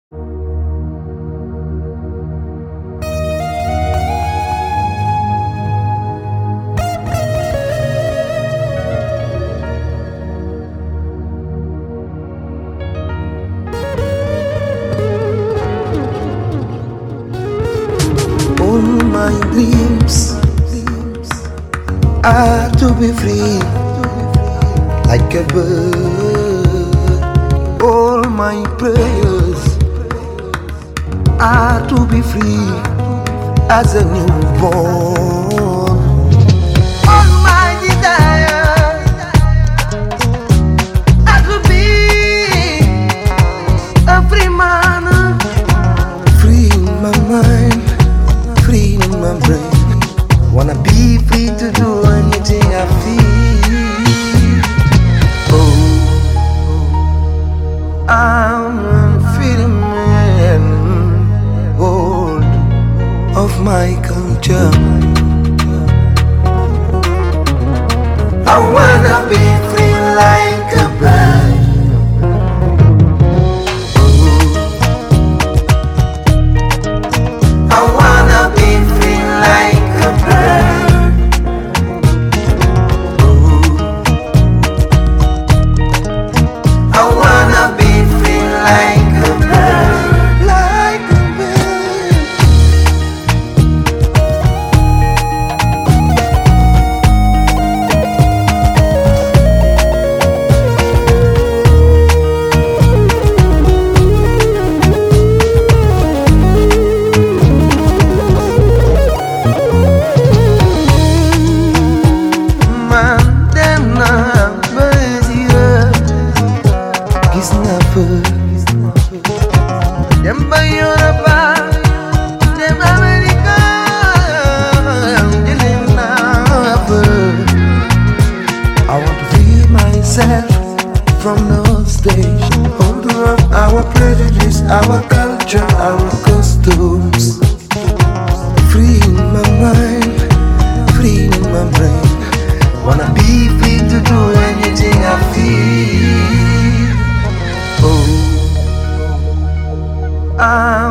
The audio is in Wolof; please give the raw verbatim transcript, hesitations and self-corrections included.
All my dreams are to be free, like a bird. All my prayers are to be free as a newborn. All my desires are to be a free man, free in my mind, free in my brain. Wanna be free to do anything I feel. Oh, I'm feeling man, hold of my culture. I wanna be free like a bird. I wanna be free like a bird. I wanna be free like a bird, like a bird. I want to free myself from nostalgia, hold up our prejudice, our culture, our customs. Free in my mind, free in my brain. Wanna be free to do anything I feel. Oh, I